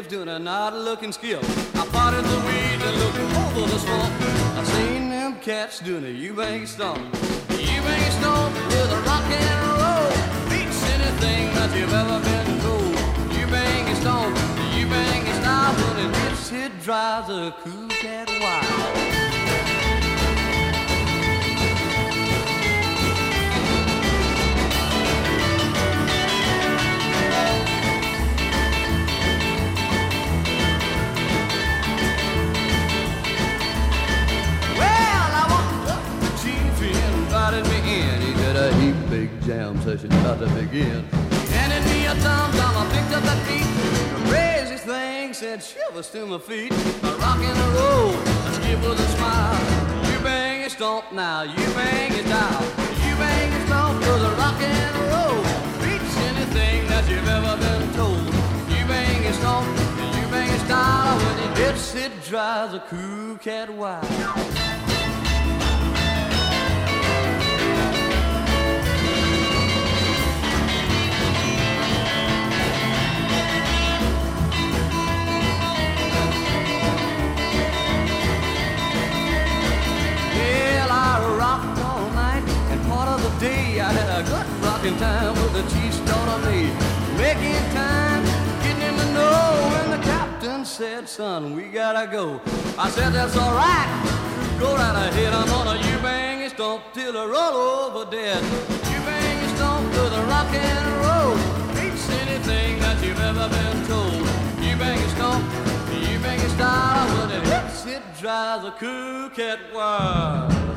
natives doing a not-looking skill. I potted the weeds and looked over the swamp. I seen them cats doing a Eubank stomp. Eubank stomp with a rock and roll beats anything that you've ever been told. Eubank stomp, the Eubank style, when it hits, it drives a cool cat wild. Jam session about to begin. Handed me a tom-tom, I picked up that beat. The craziest thing sent shivers to my feet. A rock and a roll, a skip with a smile. You bang and stomp now, you bang and dial. You bang and stomp with a rock and roll. Beats anything that you've ever been told. You bang and stomp, you bang and style. When it hits, it drives a cool cat wild. I had a good rocking time with the chief's daughter me, making time, getting him to know. When the captain said, son, we gotta go, I said, that's all right, go right ahead. I'm gonna Eubank and stomp till I roll over dead. Eubank and stomp to the rock and roll, beats anything that you've ever been told. Eubank and stomp, Eubank and style, when it hits, it drives a cool cat wild.